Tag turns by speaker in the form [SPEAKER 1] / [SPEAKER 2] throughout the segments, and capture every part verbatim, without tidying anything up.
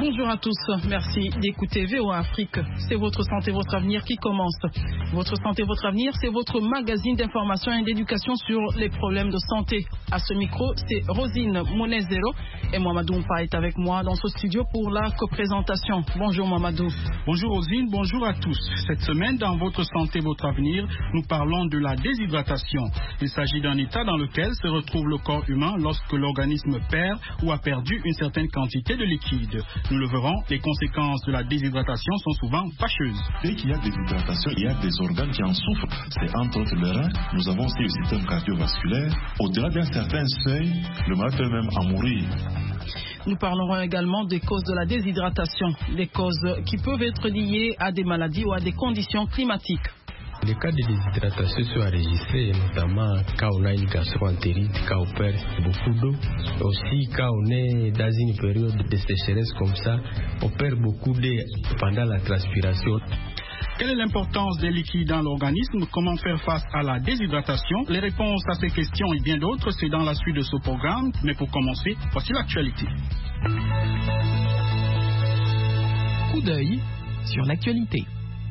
[SPEAKER 1] Bonjour à tous, merci d'écouter V O A Afrique. C'est votre santé, votre avenir qui commence. Votre santé, votre avenir, c'est votre magazine d'information et d'éducation sur les problèmes de santé. À ce micro, c'est Rosine Monezero et Mamadou Mpa est avec moi dans ce studio pour la coprésentation. Bonjour Mamadou.
[SPEAKER 2] Bonjour Rosine, bonjour à tous. Cette semaine, dans votre santé, votre avenir, nous parlons de la déshydratation. Il s'agit d'un état dans lequel se retrouve le corps humain lorsque l'organisme perd ou a perdu une certaine quantité de liquide. Nous le verrons, les conséquences de la déshydratation sont souvent fâcheuses.
[SPEAKER 3] Dès qu'il y a déshydratation, il y a des organes qui en souffrent. C'est entre autres le rein. Nous avons aussi le système cardiovasculaire. Au-delà d'un certain seuil, le malade peut même en mourir.
[SPEAKER 1] Nous parlerons également des causes de la déshydratation, des causes qui peuvent être liées à des maladies ou à des conditions climatiques.
[SPEAKER 4] Les cas de déshydratation sont enregistrés, notamment quand on a une gastro-entérite, quand on perd beaucoup d'eau. Aussi, quand on est dans une période de sécheresse comme ça, on perd beaucoup d'eau pendant la transpiration.
[SPEAKER 2] Quelle est l'importance des liquides dans l'organisme? Comment faire face à la déshydratation? Les réponses à ces questions et bien d'autres, c'est dans la suite de ce programme. Mais pour commencer, voici l'actualité.
[SPEAKER 5] Coup d'œil sur l'actualité.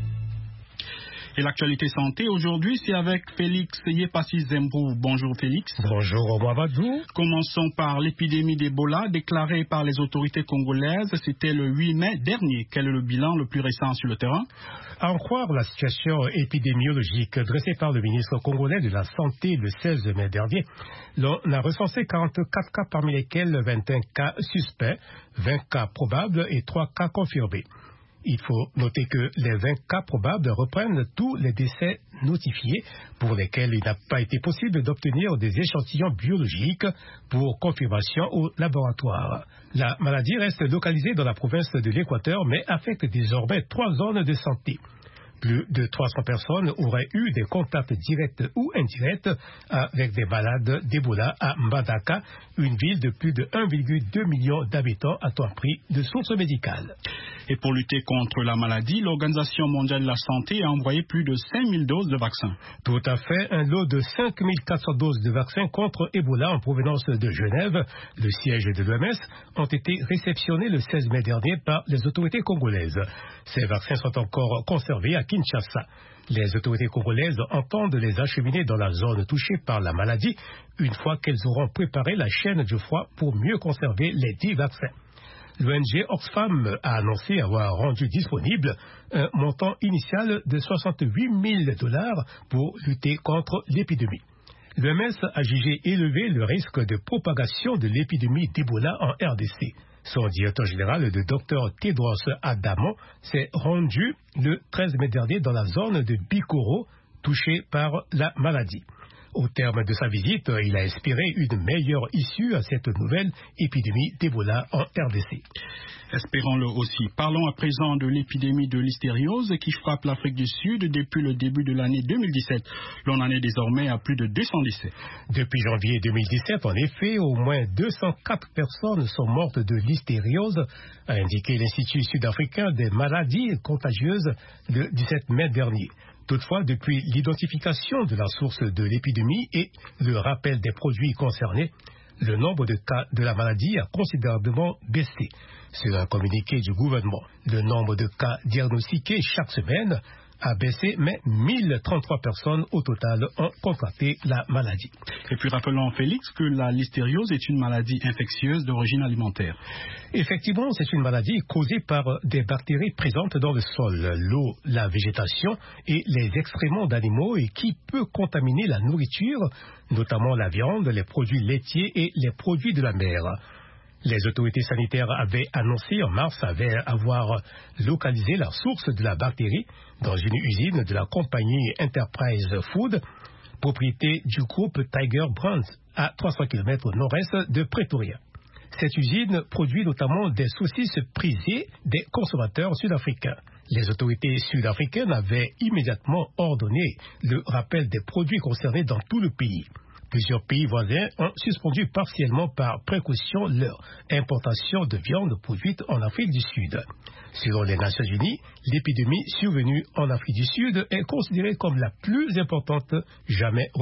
[SPEAKER 2] Et l'actualité santé aujourd'hui, c'est avec Félix Yepassi Zembrou. Bonjour Félix.
[SPEAKER 6] Bonjour Mamadou.
[SPEAKER 2] Commençons par l'épidémie d'Ebola déclarée par les autorités congolaises. C'était le huit mai dernier. Quel est le bilan le plus récent sur le terrain?
[SPEAKER 6] À en croire la situation épidémiologique dressée par le ministre congolais de la Santé le seize mai dernier, l'on a recensé quarante-quatre cas parmi lesquels vingt et un cas suspects, vingt cas probables et trois cas confirmés. Il faut noter que les vingt cas probables reprennent tous les décès notifiés pour lesquels il n'a pas été possible d'obtenir des échantillons biologiques pour confirmation au laboratoire. La maladie reste localisée dans la province de l'Équateur mais affecte désormais trois zones de santé. Plus de trois cents personnes auraient eu des contacts directs ou indirects avec des malades d'Ebola à Mbandaka, une ville de plus de un virgule deux million d'habitants, a-t-on appris de sources médicales.
[SPEAKER 2] Et pour lutter contre la maladie, l'Organisation mondiale de la santé a envoyé plus de cinq mille doses de vaccins.
[SPEAKER 6] Tout à fait, un lot de cinq mille quatre cents doses de vaccins contre Ebola en provenance de Genève, le siège de l'O M S, ont été réceptionnés le seize mai dernier par les autorités congolaises. Ces vaccins sont encore conservés à Kinshasa. Les autorités congolaises entendent les acheminer dans la zone touchée par la maladie une fois qu'elles auront préparé la chaîne du froid pour mieux conserver les dix vaccins. L'O N G Oxfam a annoncé avoir rendu disponible un montant initial de soixante-huit mille dollars pour lutter contre l'épidémie. L'O M S a jugé élevé le risque de propagation de l'épidémie d'Ebola en R D C. Son directeur général, le docteur Tedros Adhanom, s'est rendu le treize mai dernier dans la zone de Bikoro, touchée par la maladie. Au terme de sa visite, il a espéré une meilleure issue à cette nouvelle épidémie d'Ebola en R D C.
[SPEAKER 2] Espérons-le aussi. Parlons à présent de l'épidémie de listériose qui frappe l'Afrique du Sud depuis le début de l'année deux mille dix-sept. L'on en est désormais à plus de deux cents décès.
[SPEAKER 6] Depuis janvier deux mille dix-sept, en effet, au moins deux cent quatre personnes sont mortes de listériose, a indiqué l'Institut sud-africain des maladies contagieuses le dix-sept mai dernier. Toutefois, depuis l'identification de la source de l'épidémie et le rappel des produits concernés, le nombre de cas de la maladie a considérablement baissé. Selon un communiqué du gouvernement, le nombre de cas diagnostiqués chaque semaine a baissé, mais mille trente-trois personnes au total ont contracté la maladie.
[SPEAKER 2] Et puis rappelons, Félix, que la listériose est une maladie infectieuse d'origine alimentaire.
[SPEAKER 6] Effectivement, c'est une maladie causée par des bactéries présentes dans le sol, l'eau, la végétation et les excréments d'animaux et qui peut contaminer la nourriture, notamment la viande, les produits laitiers et les produits de la mer. Les autorités sanitaires avaient annoncé en mars avoir localisé la source de la bactérie dans une usine de la compagnie Enterprise Food, propriété du groupe Tiger Brands, à trois cents kilomètres au nord-est de Pretoria. Cette usine produit notamment des saucisses prisées des consommateurs sud-africains. Les autorités sud-africaines avaient immédiatement ordonné le rappel des produits concernés dans tout le pays. Plusieurs pays voisins ont suspendu partiellement par précaution leur importation de viande produite en Afrique du Sud. Selon les Nations Unies, l'épidémie survenue en Afrique du Sud est considérée comme la plus importante jamais